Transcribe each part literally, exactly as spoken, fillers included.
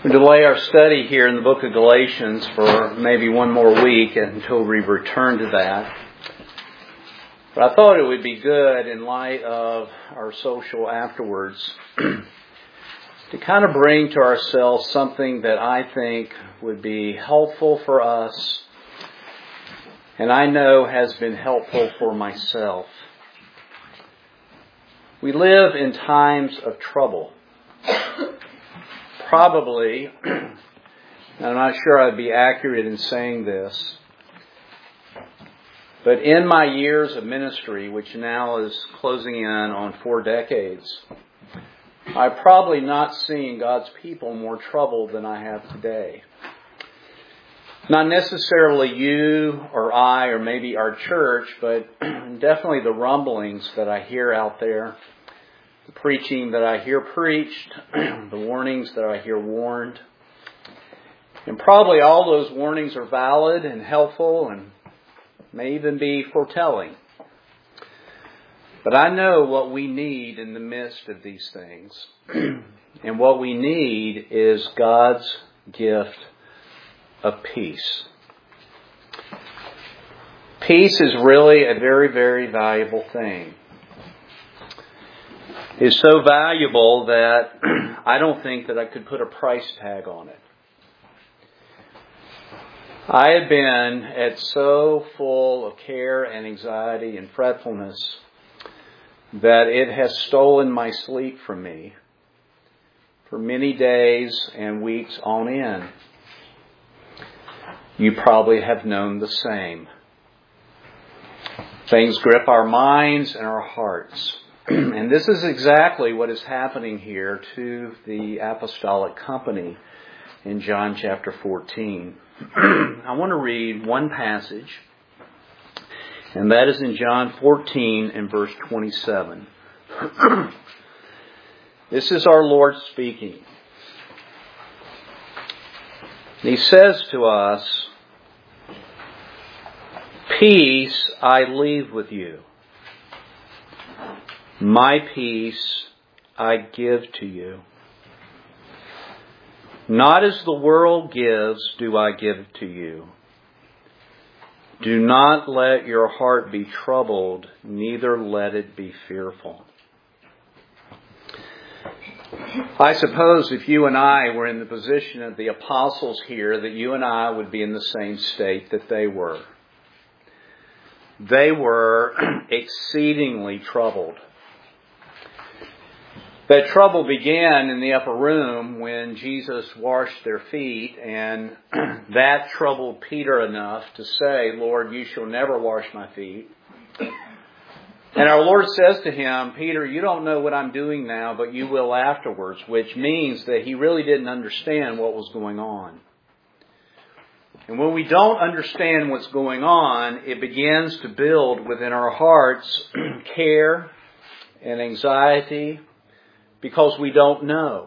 We delay our study here in the book of Galatians for maybe one more week until we return to that. But I thought it would be good in light of our social afterwards to kind of bring to ourselves something that I think would be helpful for us and I know has been helpful for myself. We live in times of trouble. Probably, I'm not sure I'd be accurate in saying this, but in my years of ministry, which now is closing in on four decades, I've probably not seen God's people more troubled than I have today. Not necessarily you or I or maybe our church, but definitely the rumblings that I hear out there. The preaching that I hear preached, the warnings that I hear warned. And probably all those warnings are valid and helpful and may even be foretelling. But I know what we need in the midst of these things. And what we need is God's gift of peace. Peace is really a very, very valuable thing. Is so valuable that I don't think that I could put a price tag on it. I have been at so full of care and anxiety and fretfulness that it has stolen my sleep from me for many days and weeks on end. You probably have known the same. Things grip our minds and our hearts. And this is exactly what is happening here to the apostolic company in John chapter fourteen. I want to read one passage, and that is in John fourteen and verse twenty-seven. This is our Lord speaking. He says to us, "Peace I leave with you. My peace I give to you. Not as the world gives do I give to you. Do not let your heart be troubled, neither let it be fearful." I suppose if you and I were in the position of the apostles here, that you and I would be in the same state that they were. They were exceedingly troubled. That trouble began in the upper room when Jesus washed their feet, and that troubled Peter enough to say, "Lord, you shall never wash my feet." And our Lord says to him, "Peter, you don't know what I'm doing now, but you will afterwards," which means that he really didn't understand what was going on. And when we don't understand what's going on, it begins to build within our hearts care and anxiety, because we don't know.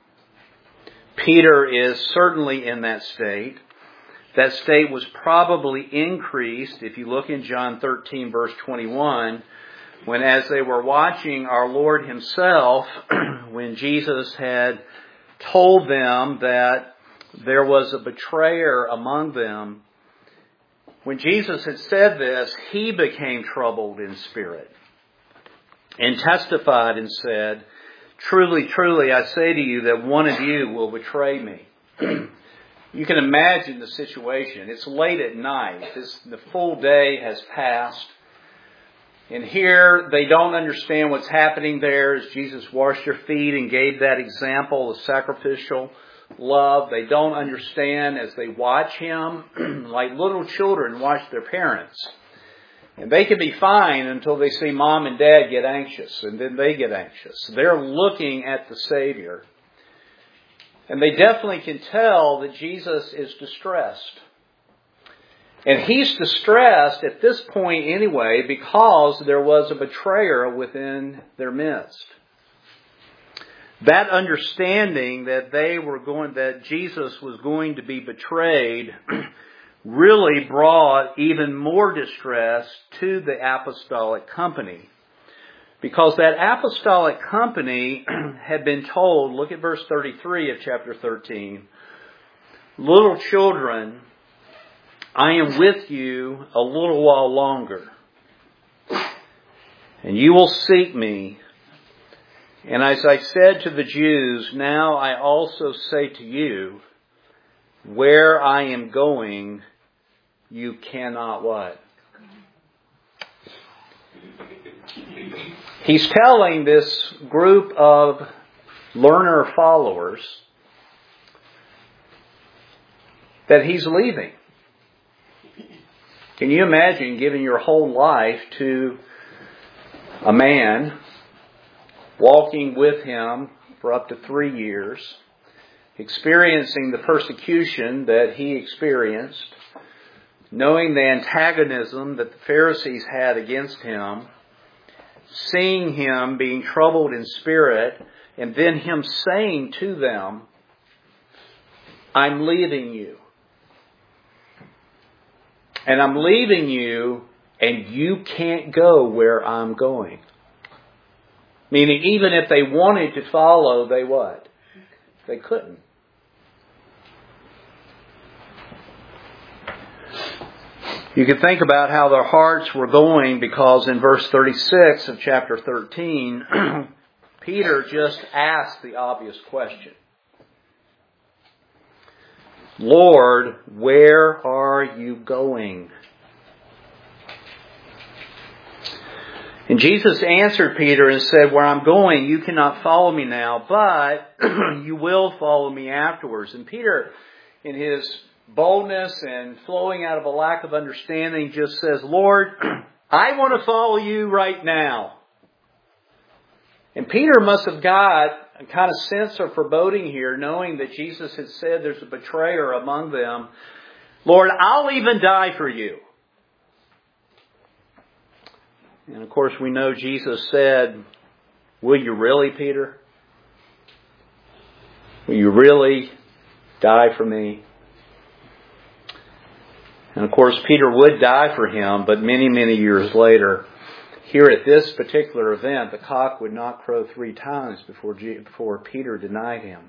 Peter is certainly in that state. That state was probably increased, if you look in John thirteen, verse twenty-one, when as they were watching our Lord himself, when Jesus had told them that there was a betrayer among them, when Jesus had said this, he became troubled in spirit and testified and said, "Truly, truly, I say to you that one of you will betray me." You can imagine the situation. It's late at night. This, the full day has passed. And here they don't understand what's happening there as Jesus washed their feet and gave that example of sacrificial love. They don't understand as they watch him like little children watch their parents. And they can be fine until they see mom and dad get anxious, and then they get anxious. They're looking at the Savior. And they definitely can tell that Jesus is distressed. And he's distressed at this point anyway because there was a betrayer within their midst. That understanding that they were going, that Jesus was going to be betrayed really brought even more distress to the apostolic company. Because that apostolic company had been told, look at verse thirty-three of chapter thirteen, little children, I am with you a little while longer, and you will seek me. And as I said to the Jews, now I also say to you, where I am going, you cannot what? He's telling this group of learner followers that he's leaving. Can you imagine giving your whole life to a man, walking with him for up to three years, experiencing the persecution that he experienced, knowing the antagonism that the Pharisees had against him, seeing him being troubled in spirit, and then him saying to them, I'm leaving you. And I'm leaving you, and you can't go where I'm going. Meaning, even if they wanted to follow, they what? They couldn't. You could think about how their hearts were going, because in verse thirty-six of chapter thirteen, Peter just asked the obvious question. Lord, where are you going? And Jesus answered Peter and said, where I'm going, you cannot follow me now, but you will follow me afterwards. And Peter, in his boldness and flowing out of a lack of understanding, just says, Lord, I want to follow you right now. And Peter must have got a kind of sense of foreboding here, knowing that Jesus had said there's a betrayer among them. Lord, I'll even die for you. And of course we know Jesus said, will you really, Peter? Will you really die for me? And of course Peter would die for him, but many, many years later, here at this particular event, the cock would not crow three times before, G- before Peter denied him.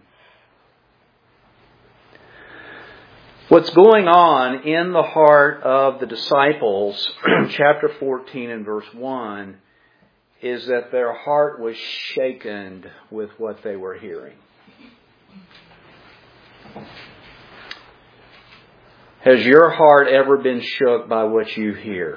What's going on in the heart of the disciples, chapter fourteen and verse one, is that their heart was shaken with what they were hearing. Has your heart ever been shook by what you hear?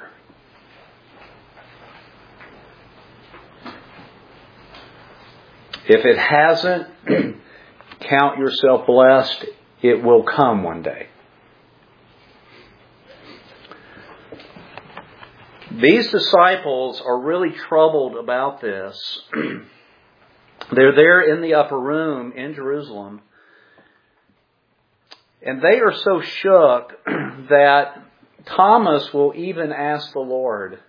If it hasn't, count yourself blessed. It will come one day. These disciples are really troubled about this. They're there in the upper room in Jerusalem. And they are so shook that Thomas will even ask the Lord,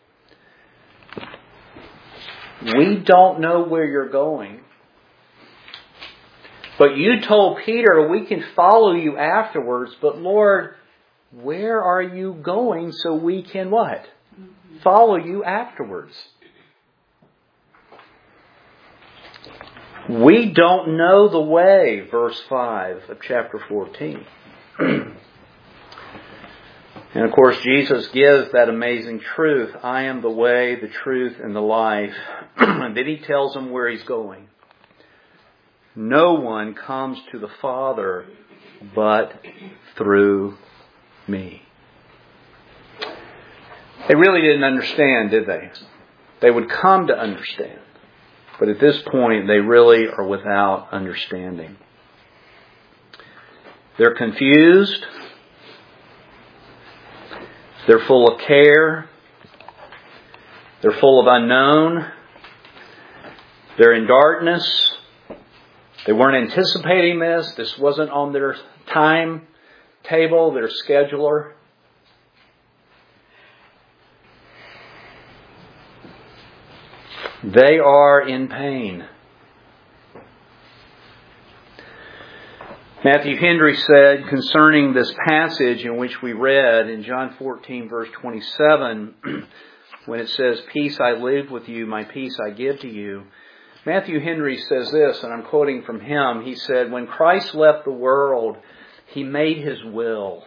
we don't know where you're going. But you told Peter we can follow you afterwards. But Lord, where are you going so we can what? Follow you afterwards. We don't know the way, verse five of chapter fourteen. And of course Jesus gives that amazing truth. I am the way, the truth, and the life. And then he tells them where he's going. No one comes to the Father but through me. They really didn't understand, did they? They would come to understand. But at this point, they really are without understanding. They're confused. They're full of care. They're full of unknown. They're in darkness. They weren't anticipating this. This wasn't on their timetable, their scheduler. They are in pain. Matthew Henry said concerning this passage in which we read in John fourteen verse twenty-seven, when it says, "Peace I leave with you, my peace I give to you," Matthew Henry says this, and I'm quoting from him. He said, "When Christ left the world, He made His will.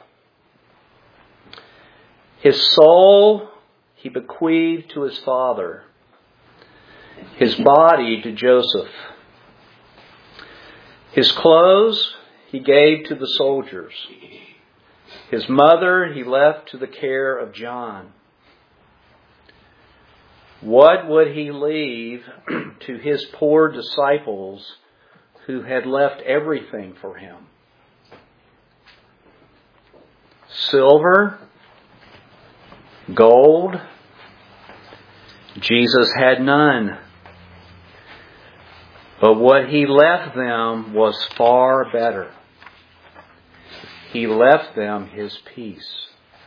His soul He bequeathed to His Father. His body to Joseph. His clothes He gave to the soldiers. His mother He left to the care of John. What would He leave to His poor disciples who had left everything for Him? Silver? Gold? Jesus had none. But what He left them was far better. He left them His peace.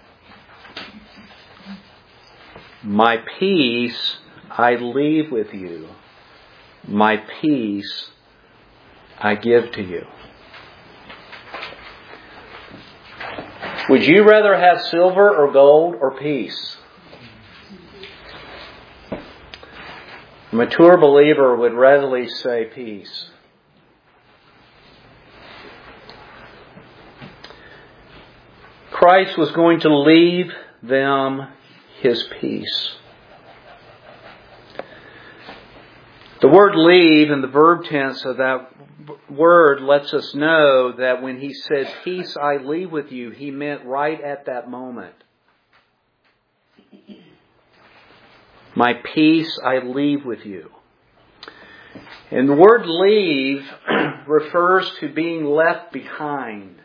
My peace I leave with you. My peace I give to you. Would you rather have silver or gold or peace? A mature believer would readily say peace. Christ was going to leave them His peace. The word leave in the verb tense of that word lets us know that when He said, "Peace I leave with you," He meant right at that moment. My peace I leave with you. And the word leave refers to being left behind.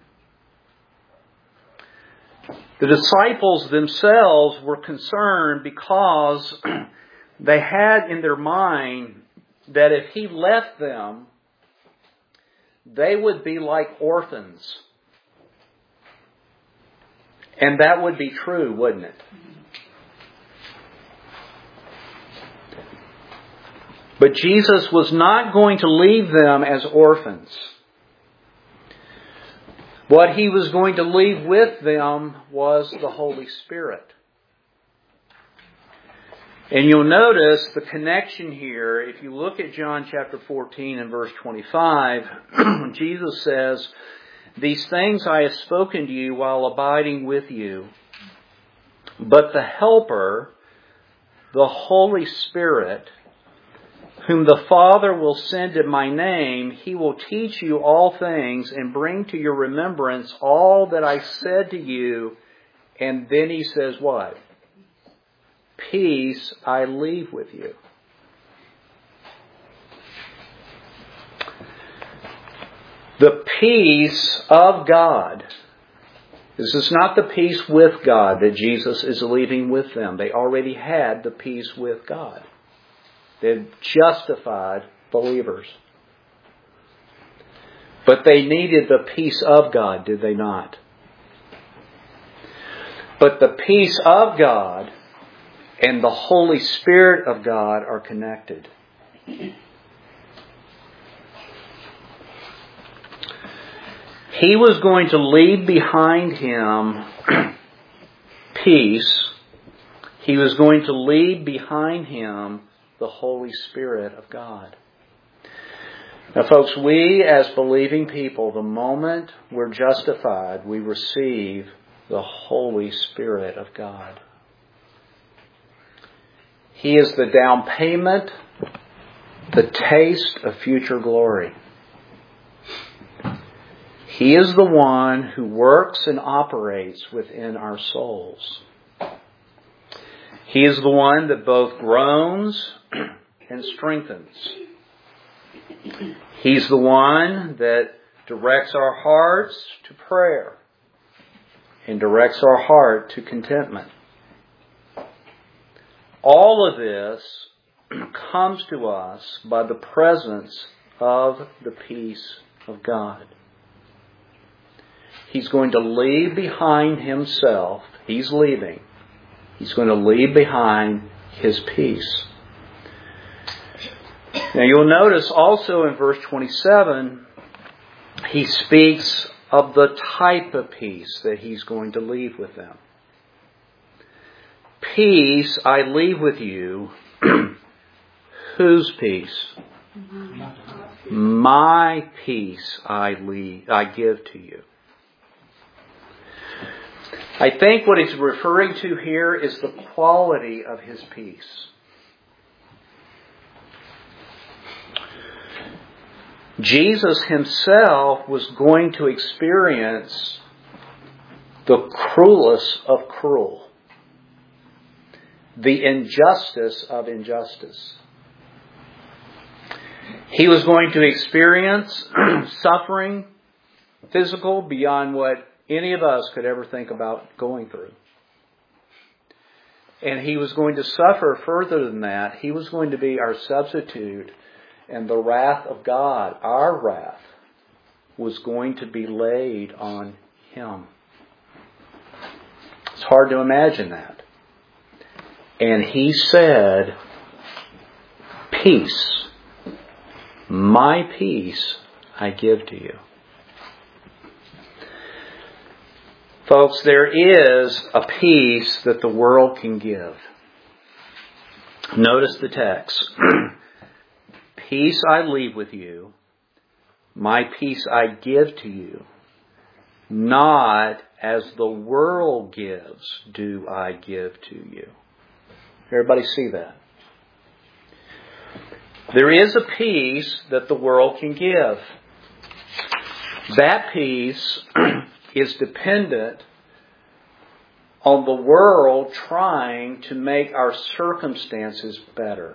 The disciples themselves were concerned because they had in their mind that if He left them, they would be like orphans. And that would be true, wouldn't it? But Jesus was not going to leave them as orphans. What He was going to leave with them was the Holy Spirit. And you'll notice the connection here. If you look at John chapter fourteen and verse twenty-five, Jesus says, "These things I have spoken to you while abiding with you. But the Helper, the Holy Spirit, whom the Father will send in my name, He will teach you all things and bring to your remembrance all that I said to you." And then He says what? "Peace I leave with you." The peace of God. This is not the peace with God that Jesus is leaving with them. They already had the peace with God. They're justified believers. But they needed the peace of God, did they not? But the peace of God and the Holy Spirit of God are connected. He was going to leave behind Him peace. He was going to leave behind Him the Holy Spirit of God. Now, folks, we as believing people, the moment we're justified, we receive the Holy Spirit of God. He is the down payment, the taste of future glory. He is the one who works and operates within our souls. He is the one that both groans and strengthens. He's the one that directs our hearts to prayer and directs our heart to contentment. All of this comes to us by the presence of the peace of God. He's going to leave behind Himself. He's leaving. He's going to leave behind His peace. Now you'll notice also in verse twenty-seven, He speaks of the type of peace that He's going to leave with them. peace I leave with you. Whose peace? My peace I leave, I give to you. I think what he's referring to here is the quality of his peace. Jesus himself was going to experience the cruelest of cruel, the injustice of injustice. He was going to experience suffering, physical, beyond what any of us could ever think about going through. And he was going to suffer further than that. He was going to be our substitute, and the wrath of God, our wrath, was going to be laid on him. It's hard to imagine that. And he said, peace, my peace I give to you. Folks, there is a peace that the world can give. Notice the text. Peace I leave with you, my peace I give to you. Not as the world gives do I give to you. Everybody see that? There is a peace that the world can give. That peace is dependent on the world trying to make our circumstances better.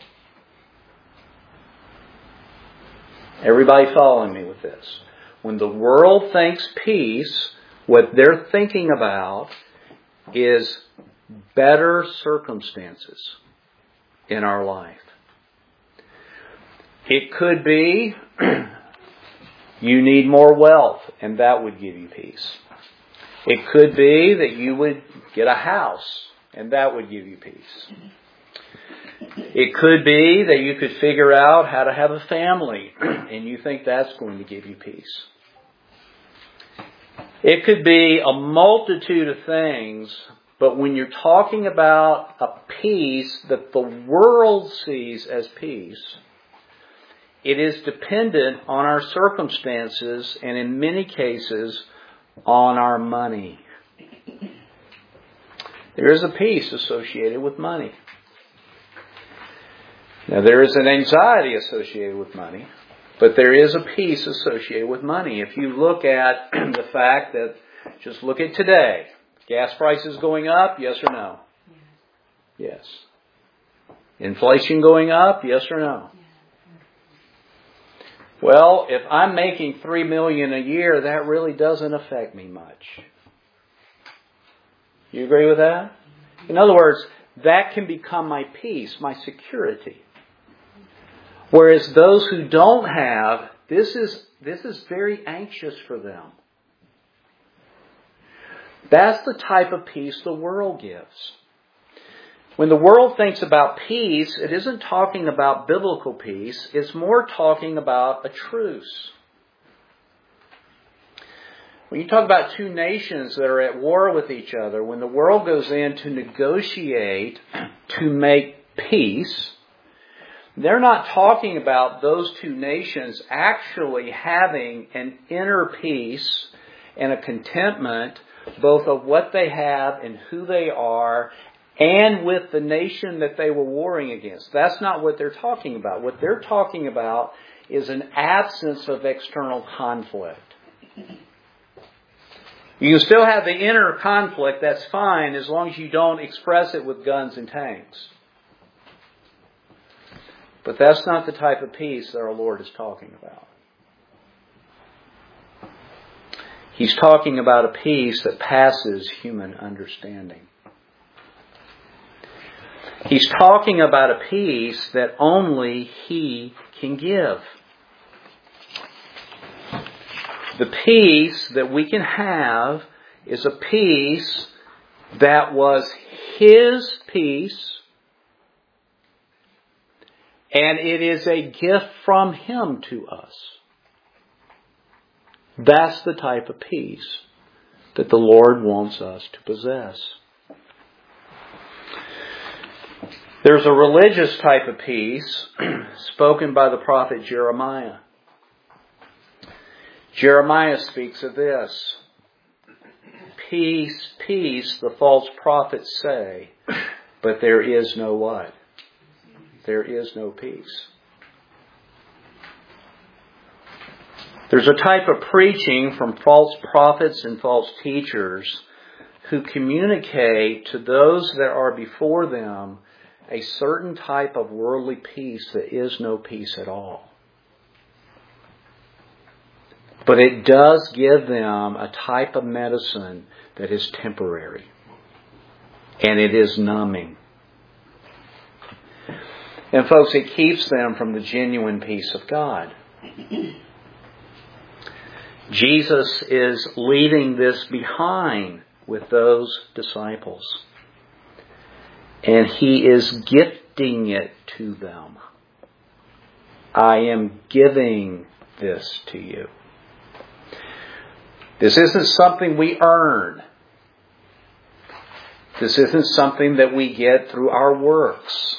Everybody following me with this? When the world thinks peace, what they're thinking about is better circumstances in our life. It could be you need more wealth, and that would give you peace. It could be that you would get a house, and that would give you peace. It could be that you could figure out how to have a family, and you think that's going to give you peace. It could be a multitude of things, but when you're talking about a peace that the world sees as peace, it is dependent on our circumstances and in many cases on our money. There is a peace associated with money. Now, there is an anxiety associated with money, but there is a peace associated with money. If you look at the fact that, just look at today, gas prices going up, yes or no? Yes. Inflation going up, yes or no? Well, if I'm making three million dollars a year, that really doesn't affect me much. You agree with that? In other words, that can become my peace, my security. Whereas those who don't have, this is this is very anxious for them. That's the type of peace the world gives. When the world thinks about peace, it isn't talking about biblical peace. It's more talking about a truce. When you talk about two nations that are at war with each other, when the world goes in to negotiate to make peace, they're not talking about those two nations actually having an inner peace and a contentment both of what they have and who they are and with the nation that they were warring against. That's not what they're talking about. What they're talking about is an absence of external conflict. You can still have the inner conflict, that's fine, as long as you don't express it with guns and tanks. But that's not the type of peace that our Lord is talking about. He's talking about a peace that passes human understanding. He's talking about a peace that only He can give. The peace that we can have is a peace that was His peace, and it is a gift from Him to us. That's the type of peace that the Lord wants us to possess. There's a religious type of peace spoken by the prophet Jeremiah. Jeremiah speaks of this. Peace, peace, the false prophets say, but there is no what? There is no peace. There's a type of preaching from false prophets and false teachers who communicate to those that are before them a certain type of worldly peace that is no peace at all. But it does give them a type of medicine that is temporary. And it is numbing. And folks, it keeps them from the genuine peace of God. Jesus is leaving this behind with those disciples. And He is gifting it to them. I am giving this to you. This isn't something we earn. This isn't something that we get through our works.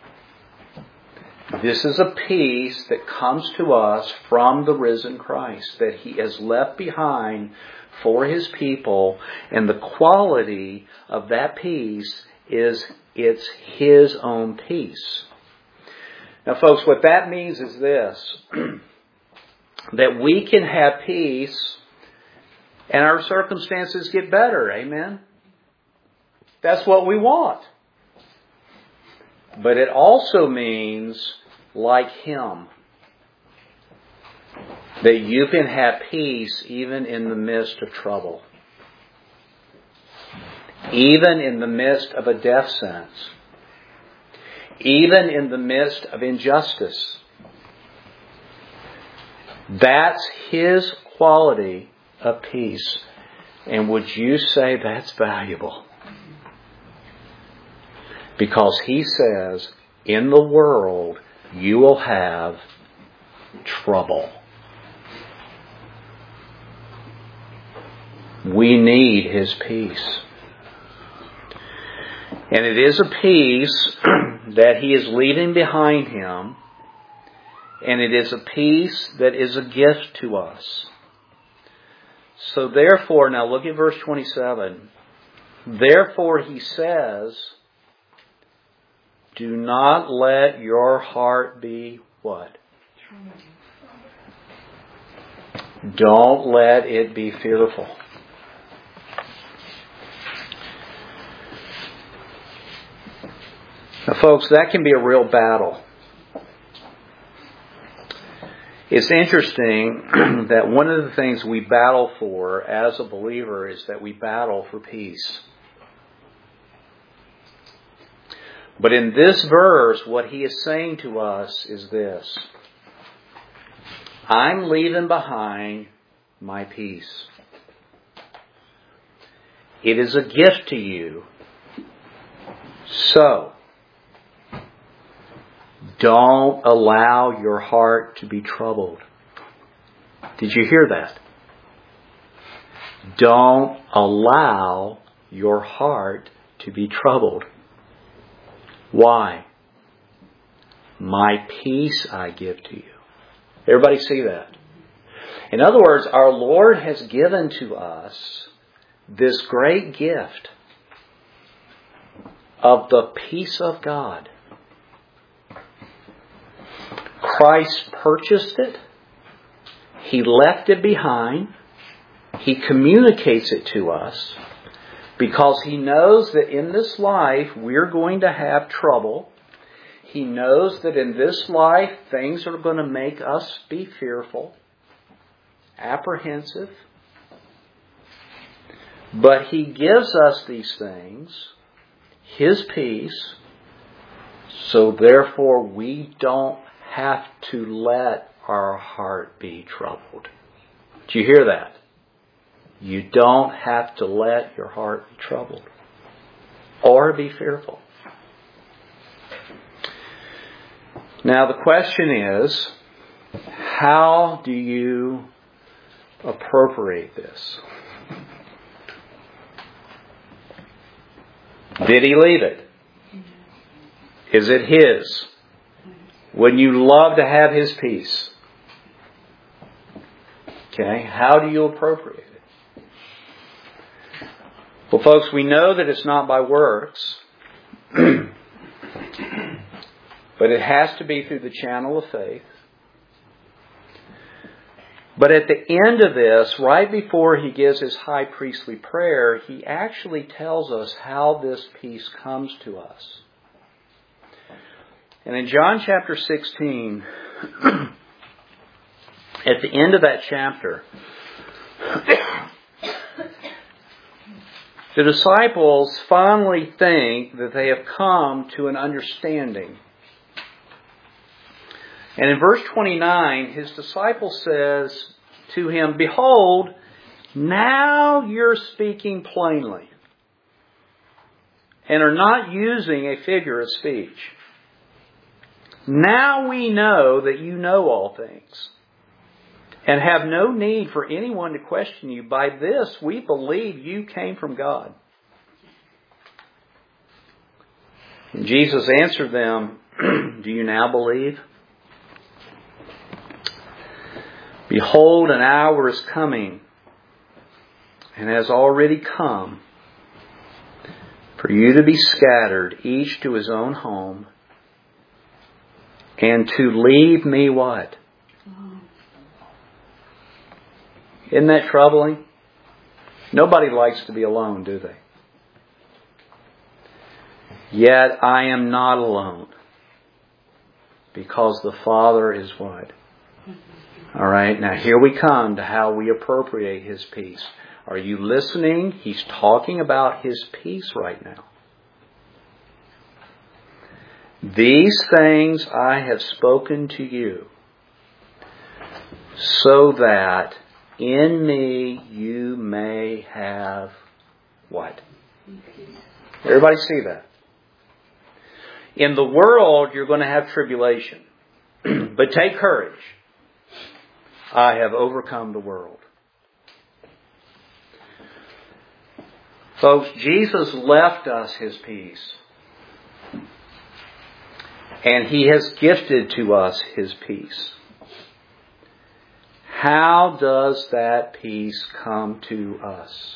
This is a peace that comes to us from the risen Christ, that He has left behind for His people, and the quality of that peace is it's His own peace. Now, folks, what that means is this, that we can have peace and our circumstances get better. Amen? That's what we want. But it also means, like Him, that you can have peace even in the midst of trouble. Even in the midst of a death sentence. Even in the midst of injustice. That's His quality of peace. And would you say that's valuable? Because He says, in the world, you will have trouble. We need His peace. And it is a peace that He is leaving behind Him. And it is a peace that is a gift to us. So therefore, now look at verse twenty-seven. Therefore, He says, do not let your heart be what? Don't let it be fearful. Now, folks, that can be a real battle. It's interesting that one of the things we battle for as a believer is that we battle for peace. But in this verse, what He is saying to us is this. I'm leaving behind my peace. It is a gift to you. So, don't allow your heart to be troubled. Did you hear that? Don't allow your heart to be troubled. Why? My peace I give to you. Everybody see that? In other words, our Lord has given to us this great gift of the peace of God. Christ purchased it. He left it behind. He communicates it to us because He knows that in this life we're going to have trouble. He knows that in this life things are going to make us be fearful, apprehensive. But He gives us these things, His peace, so therefore we don't have to let our heart be troubled. Do you hear that? You don't have to let your heart be troubled or be fearful. Now the question is, how do you appropriate this? Did He leave it? Is it His? Wouldn't you love to have His peace? Okay, how do you appropriate it? Well, folks, we know that it's not by works, but it has to be through the channel of faith. But at the end of this, right before he gives his high priestly prayer, he actually tells us how this peace comes to us. And in John chapter sixteen, at the end of that chapter, the disciples finally think that they have come to an understanding. And in verse twenty-nine, his disciple says to him, "Behold, now you're speaking plainly and are not using a figure of speech. Now we know that you know all things and have no need for anyone to question you. By this we believe you came from God." And Jesus answered them, "Do you now believe? Behold, an hour is coming, and has already come, for you to be scattered, each to his own home, and to leave me" what? Isn't that troubling? Nobody likes to be alone, do they? Yet I am not alone, because the Father is what? All right, now here we come to how we appropriate His peace. Are you listening? He's talking about His peace right now. "These things I have spoken to you, so that in me you may have" what? Everybody see that? In the world you're going to have tribulation. But take courage. I have overcome the world. Folks, Jesus left us His peace. And He has gifted to us His peace. How does that peace come to us?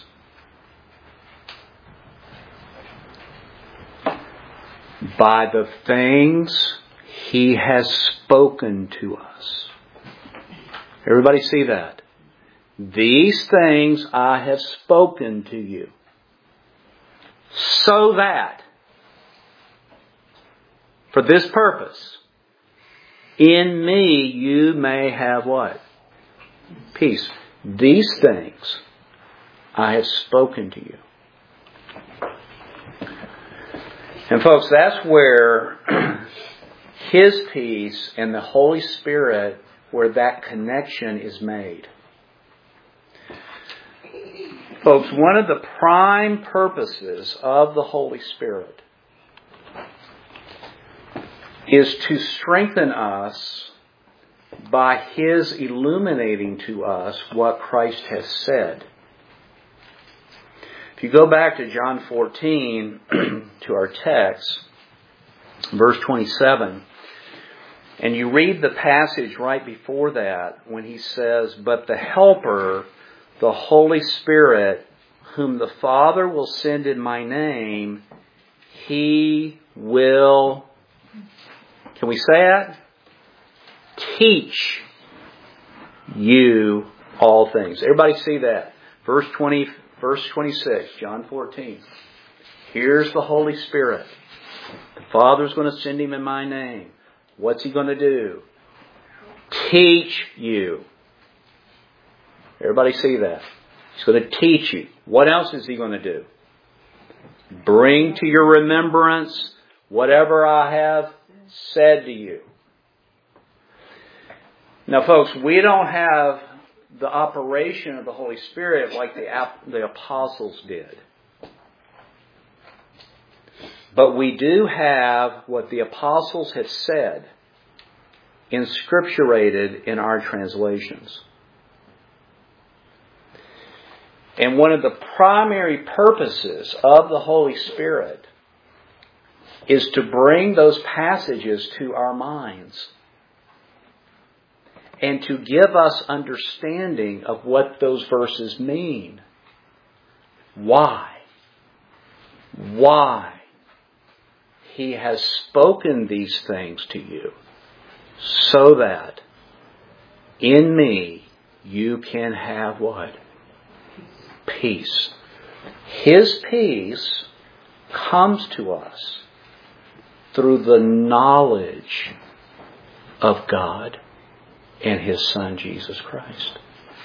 By the things He has spoken to us. Everybody see that? "These things I have spoken to you, so that," for this purpose, "in me you may have" what? Peace. "These things I have spoken to you." And folks, that's where His peace and the Holy Spirit, where that connection is made. Folks, one of the prime purposes of the Holy Spirit is to strengthen us by His illuminating to us what Christ has said. If you go back to John fourteen, to our text, verse twenty-seven, and you read the passage right before that when He says, "But the Helper, the Holy Spirit, whom the Father will send in my name, He will," can we say it? "Teach you all things." Everybody see that? Verse twenty, verse twenty-six, John fourteen. Here's the Holy Spirit. The Father's going to send Him in my name. What's He going to do? Teach you. Everybody see that? He's going to teach you. What else is He going to do? Bring to your remembrance whatever I have said to you. Now, folks, we don't have the operation of the Holy Spirit like the, the apostles did. But we do have what the apostles have said inscripturated in our translations. And one of the primary purposes of the Holy Spirit is to bring those passages to our minds and to give us understanding of what those verses mean. Why? Why He has spoken these things to you, so that in me you can have what? Peace. His peace comes to us through the knowledge of God and His Son, Jesus Christ.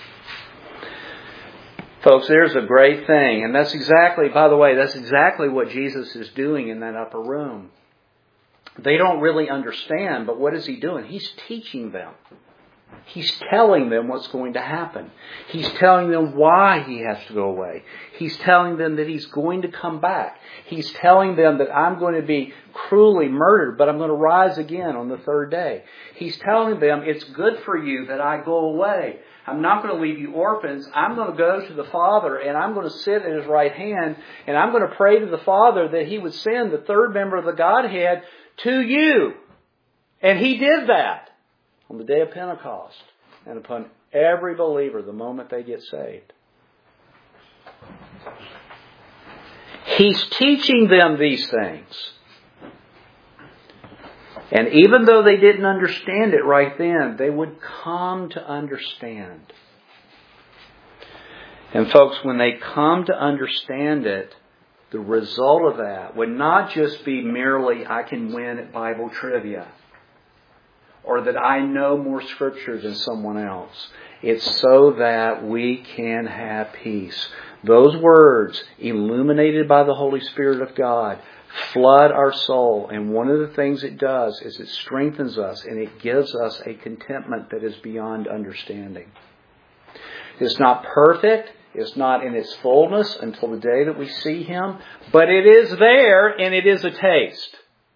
Folks, there's a great thing. And that's exactly, by the way, that's exactly what Jesus is doing in that upper room. They don't really understand, but what is He doing? He's teaching them. He's telling them what's going to happen. He's telling them why He has to go away. He's telling them that He's going to come back. He's telling them that I'm going to be cruelly murdered, but I'm going to rise again on the third day. He's telling them it's good for you that I go away. I'm not going to leave you orphans. I'm going to go to the Father, and I'm going to sit at His right hand, and I'm going to pray to the Father that He would send the third member of the Godhead to you. And He did that on the day of Pentecost and upon every believer the moment they get saved. He's teaching them these things. And even though they didn't understand it right then, they would come to understand. And folks, when they come to understand it, the result of that would not just be merely, I can win at Bible trivia, or that I know more Scripture than someone else. It's so that we can have peace. Those words, illuminated by the Holy Spirit of God, flood our soul. And one of the things it does is it strengthens us and it gives us a contentment that is beyond understanding. It's not perfect. It's not in its fullness until the day that we see Him. But it is there, and it is a taste.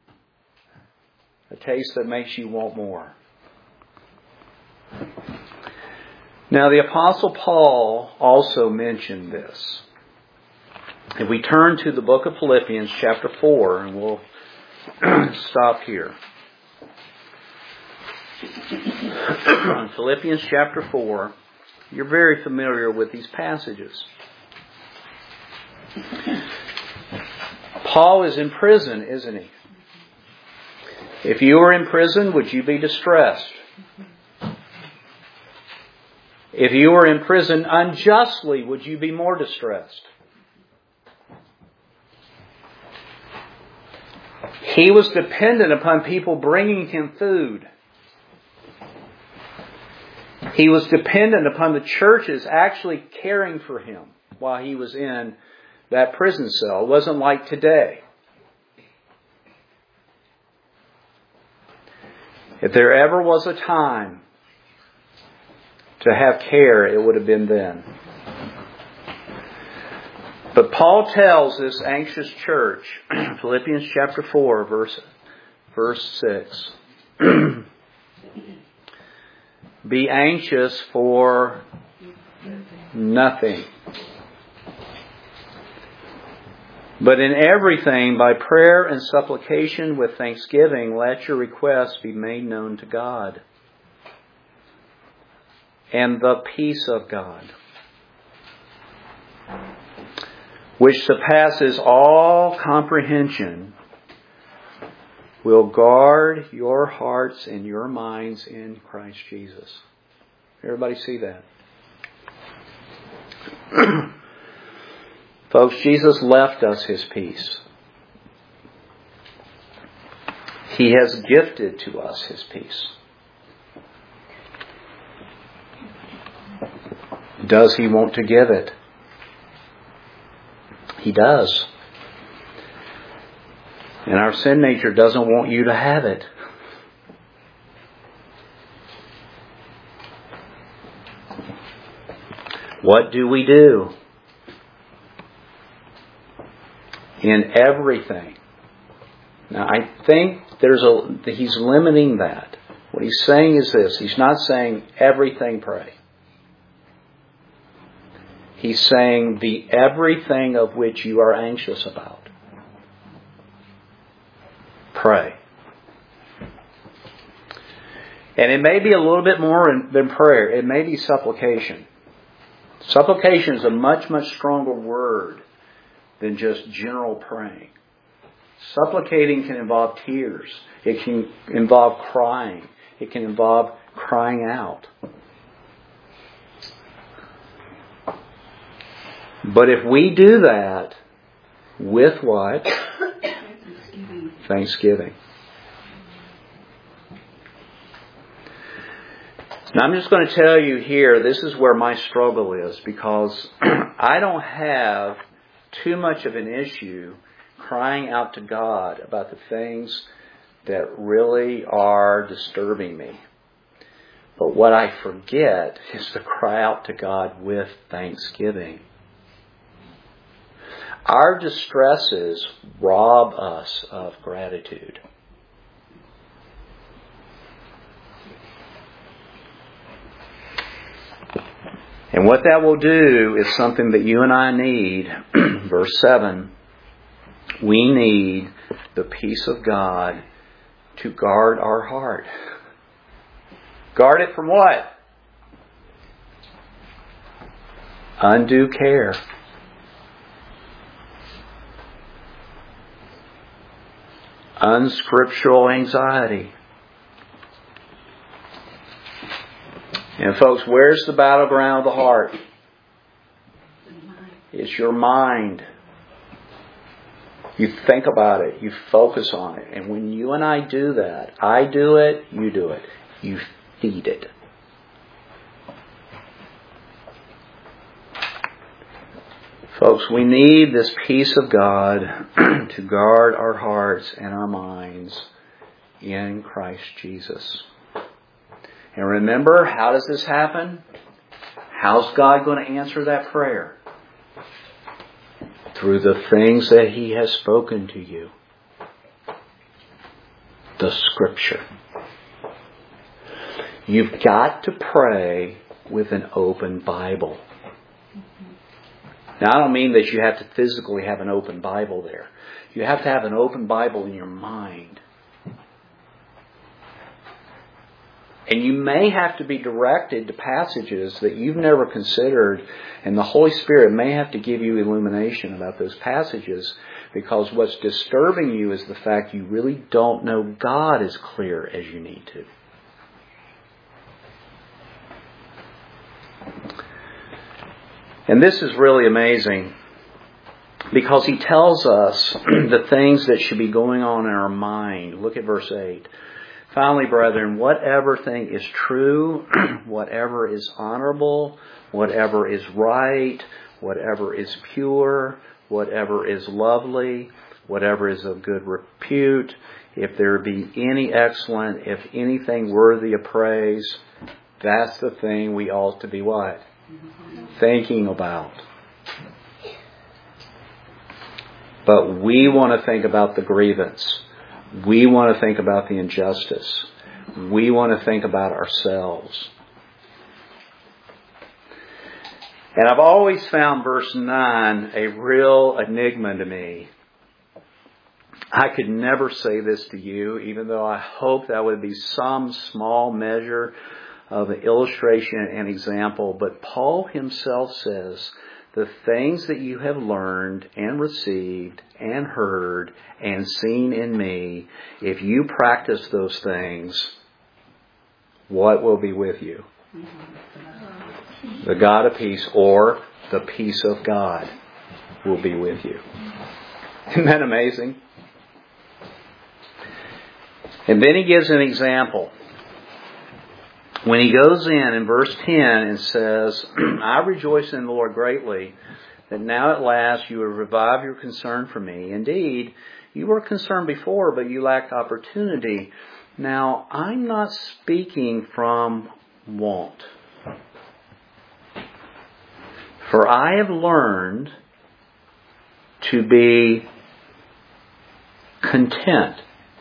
A taste that makes you want more. Now, the Apostle Paul also mentioned this. If we turn to the book of Philippians chapter four, and we'll stop here. Philippians chapter four, you're very familiar with these passages. Paul is in prison, isn't he? If you were in prison, would you be distressed? If you were in prison unjustly, would you be more distressed? He was dependent upon people bringing him food. He was dependent upon the churches actually caring for him while he was in that prison cell. It wasn't like today. If there ever was a time to have care, it would have been then. But Paul tells this anxious church, Philippians chapter four, verse, verse six, be anxious for nothing, but in everything, by prayer and supplication with thanksgiving, let your requests be made known to God. And the peace of God, which surpasses all comprehension, will guard your hearts and your minds in Christ Jesus. Everybody see that? Folks, Jesus left us His peace. He has gifted to us His peace. Does He want to give it? He does. And our sin nature doesn't want you to have it. What do we do? In everything. Now, I think there's a, he's limiting that. What he's saying is this. He's not saying everything pray. He's saying the everything of which you are anxious about. And it may be a little bit more than prayer. It may be supplication. Supplication is a much, much stronger word than just general praying. Supplicating can involve tears. It can involve crying. It can involve crying out. But if we do that with what? Thanksgiving. Thanksgiving. Now I'm just going to tell you here, this is where my struggle is, because I don't have too much of an issue crying out to God about the things that really are disturbing me. But what I forget is to cry out to God with thanksgiving. Our distresses rob us of gratitude. And what that will do is something that you and I need. Verse seven. We need the peace of God to guard our heart. Guard it from what? Undue care. Unscriptural anxiety. And folks, where's the battleground of the heart? It's your mind. You think about it. You focus on it. And when you and I do that, I do it, you do it. You feed it. Folks, we need this peace of God to guard our hearts and our minds in Christ Jesus. And remember, how does this happen? How's God going to answer that prayer? Through the things that He has spoken to you. The Scripture. You've got to pray with an open Bible. Now, I don't mean that you have to physically have an open Bible there. You have to have an open Bible in your mind. And you may have to be directed to passages that you've never considered, and the Holy Spirit may have to give you illumination about those passages, because what's disturbing you is the fact you really don't know God as clear as you need to. And this is really amazing, because He tells us the things that should be going on in our mind. Look at verse eight. Finally, brethren, whatever thing is true, whatever is honorable, whatever is right, whatever is pure, whatever is lovely, whatever is of good repute, if there be any excellent, if anything worthy of praise, that's the thing we ought to be what? Thinking about. But we want to think about the grievance. We want to think about the injustice. We want to think about ourselves. And I've always found verse nine a real enigma to me. I could never say this to you, even though I hope that would be some small measure of an illustration and example. But Paul himself says, the things that you have learned and received and heard and seen in me, if you practice those things, what will be with you? The God of peace, or the peace of God, will be with you. Isn't that amazing? And then he gives an example. When he goes in, in verse ten, and says, I rejoice in the Lord greatly, that now at last you have revived your concern for me. Indeed, you were concerned before, but you lacked opportunity. Now, I'm not speaking from want. For I have learned to be content.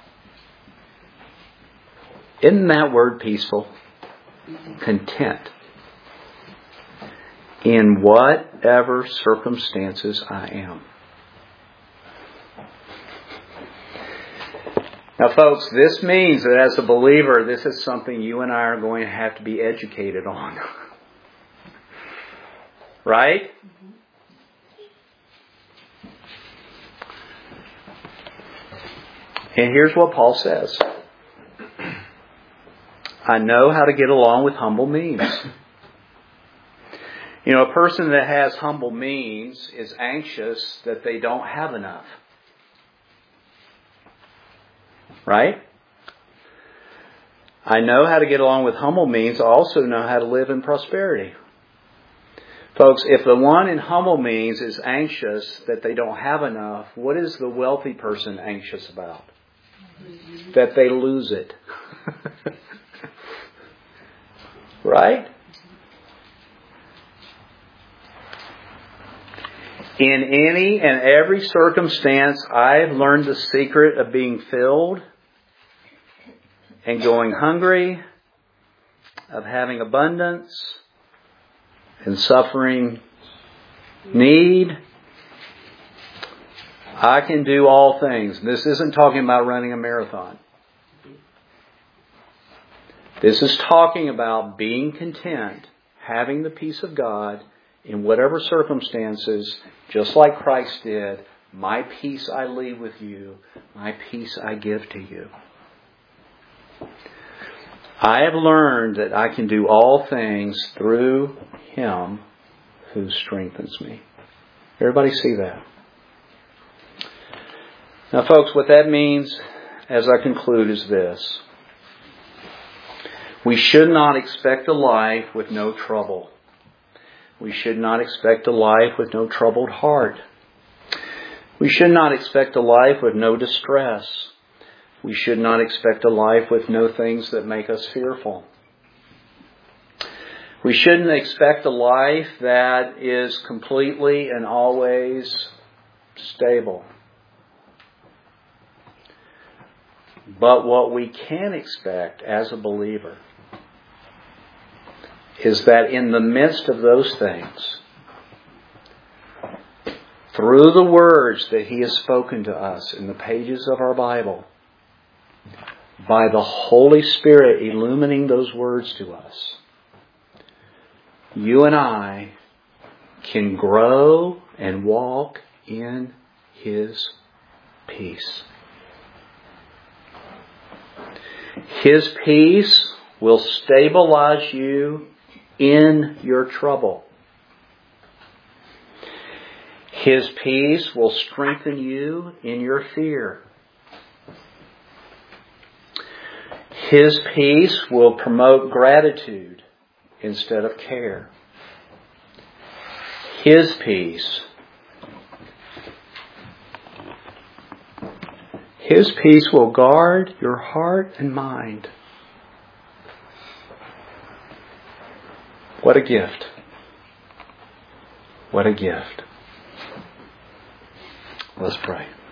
Isn't that word peaceful? Content. In whatever circumstances I am. Now, folks, this means that as a believer, this is something you and I are going to have to be educated on. Right? And here's what Paul says. I know how to get along with humble means. You know, a person that has humble means is anxious that they don't have enough. Right? I know how to get along with humble means. I also know how to live in prosperity. Folks, if the one in humble means is anxious that they don't have enough, what is the wealthy person anxious about? That they lose it. Right? In any and every circumstance, I've learned the secret of being filled and going hungry, of having abundance and suffering need. I can do all things. This isn't talking about running a marathon. This is talking about being content, having the peace of God in whatever circumstances, just like Christ did. My peace I leave with you. My peace I give to you. I have learned that I can do all things through Him who strengthens me. Everybody see that? Now, folks, what that means, as I conclude, is this. We should not expect a life with no trouble. We should not expect a life with no troubled heart. We should not expect a life with no distress. We should not expect a life with no things that make us fearful. We shouldn't expect a life that is completely and always stable. But what we can expect as a believer is that in the midst of those things, through the words that He has spoken to us in the pages of our Bible, by the Holy Spirit illumining those words to us, you and I can grow and walk in His peace. His peace will stabilize you in your trouble. His peace will strengthen you in your fear. His peace will promote gratitude instead of care. His peace. His peace will guard your heart and mind. What a gift. What a gift. Let's pray.